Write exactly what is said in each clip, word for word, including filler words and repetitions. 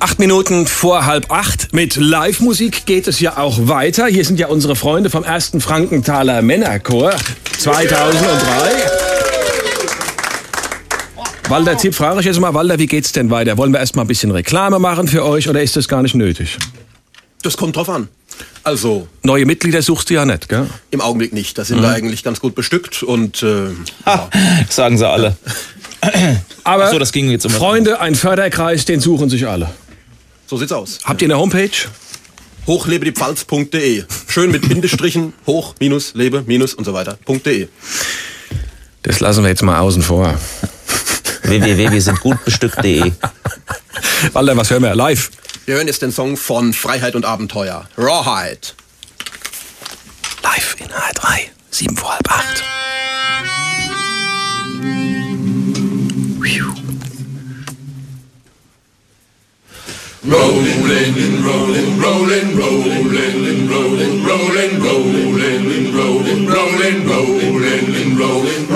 Acht Minuten vor halb acht. Mit Live-Musik geht es ja auch weiter. Hier sind ja unsere Freunde vom ersten Frankenthaler Männerchor zweitausenddrei. Walter Zipp, frage ich jetzt mal, Walter, wie geht's denn weiter? Wollen wir erst mal ein bisschen Reklame machen für euch oder ist das gar nicht nötig? Das kommt drauf an. Also... Neue Mitglieder suchst du ja nicht, gell? Im Augenblick nicht. Da sind mhm. wir eigentlich ganz gut bestückt und... Äh, ha, ja. Sagen sie alle. Aber so, das ging jetzt um Freunde, ein Förderkreis, den suchen sich alle. So sieht's aus. Habt ihr eine Homepage? hochlebedipfalz punkt de. Schön mit Bindestrichen, hoch, minus, lebe, minus und so weiter, .de. Das lassen wir jetzt mal außen vor. w w w punkt wir sind gut bestückt punkt de. Walter, was hören wir live? Wir hören jetzt den Song von Freiheit und Abenteuer. Rawhide. Live in H R drei, sieben vor halb acht. Rolling, rolling, rolling, rolling, rolling, rolling, rolling, rolling, rolling, rolling, rolling, rolling, rolling, rolling,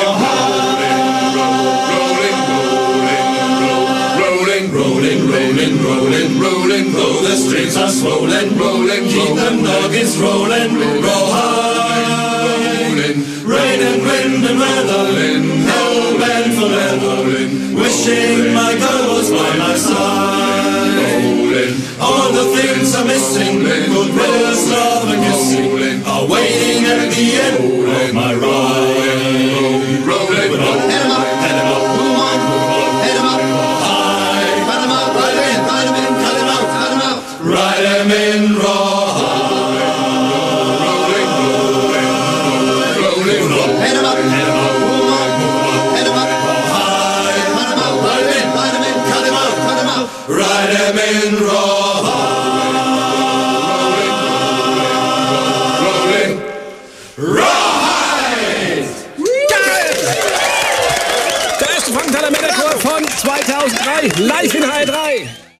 rolling, rolling, rolling, rolling, though the streets are swollen, rolling, keep them doggies rolling, rolling, rain and wind and weather, hell bent for leather, wishing my girl was by my side. All the things I'm missing, good wills, love and kissing, are waiting at the end of my ride. Rolling, rolling, rolling. Head 'em up, head 'em up, move on, head 'em up, high. Cut 'em up, ride 'em in, ride 'em in, cut 'em out, cut 'em out. Ride 'em in raw. Rolling, rolling, rolling, rolling. Head 'em up, head 'em up, move on, head 'em up, high. Cut 'em out, ride 'em in, ride 'em in, cut 'em out, cut 'em out. Ride 'em in raw. Der erste Frankenthaler Männerchor von zweitausenddrei, live in H R drei.